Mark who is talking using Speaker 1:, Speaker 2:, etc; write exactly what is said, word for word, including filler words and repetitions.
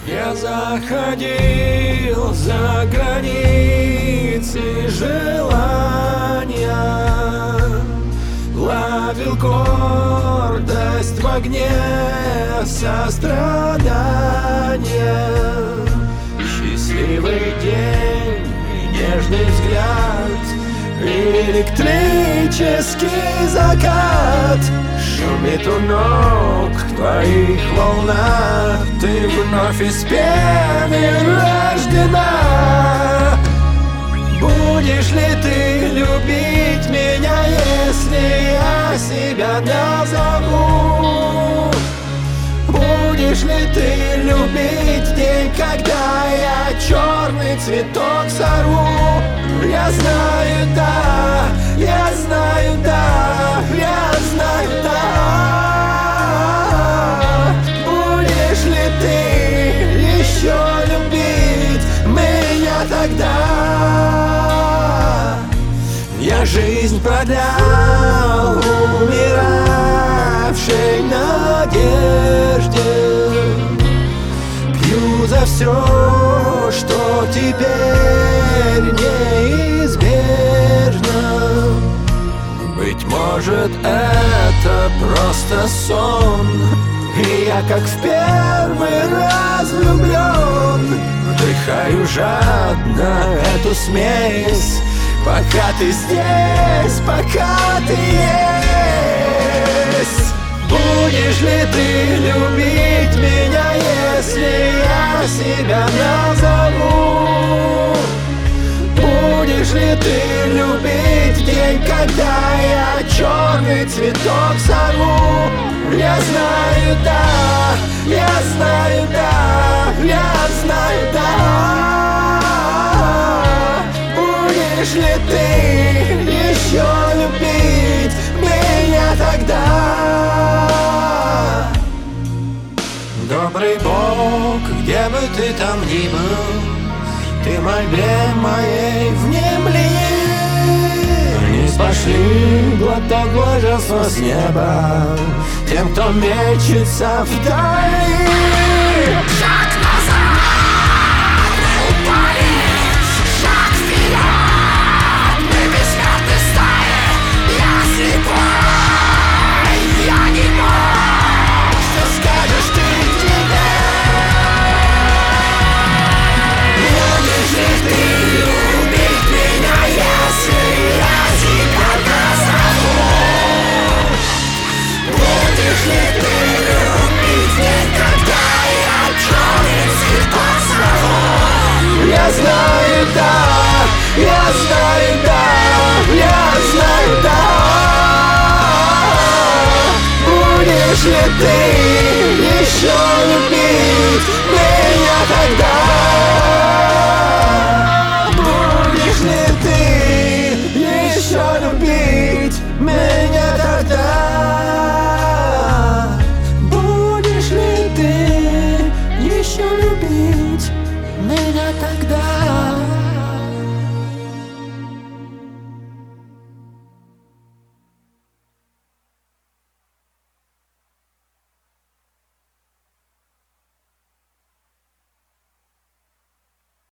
Speaker 1: Я заходил за границы желания, ловил гордость в огне сострадания. Счастливый день и нежный взгляд, электрический закат. Шумит у ног твоих волна, ты вновь из пены рождена. Будешь ли ты любить меня, если я себя назову? Будешь ли ты любить день, когда я черный цветок сорву? Я знаю, да, я знаю, да, я знаю, да. Будешь ли ты еще любить меня тогда? Я жизнь продлял умиравшей надежде, пью за все, что теперь неизбежно. Быть может, это просто сон, и я как в первый раз влюблен. Вдыхаю жадно эту смесь, пока ты здесь, пока ты есть. Будешь ли ты любить меня, если я себя назову? Будешь ли ты любить день, когда я черный цветок сорву? Я знаю, да, я знаю, да, я знаю, да. Будешь ли ты еще любить меня тогда? Добрый Бог, где бы ты там ни был, ты мольбе моей внемли. Вниз пошли глоток блаженства с неба тем, кто мечется вдали.
Speaker 2: Шаг назад, мы упали, шаг вперед, мы бессмертны стаи. Я слепой, я не мог.
Speaker 1: Что скажешь ты теперь?
Speaker 2: Будешь ли ты любить меня, если я тебя назову? Будешь ли ты любить день, когда я черный цветок сорву?
Speaker 1: Я знаю, да, я знаю, да, я знаю, да. Будешь ли ты еще любить меня тогда? Будешь ли ты еще любить меня тогда? Будешь ли ты еще любить меня тогда?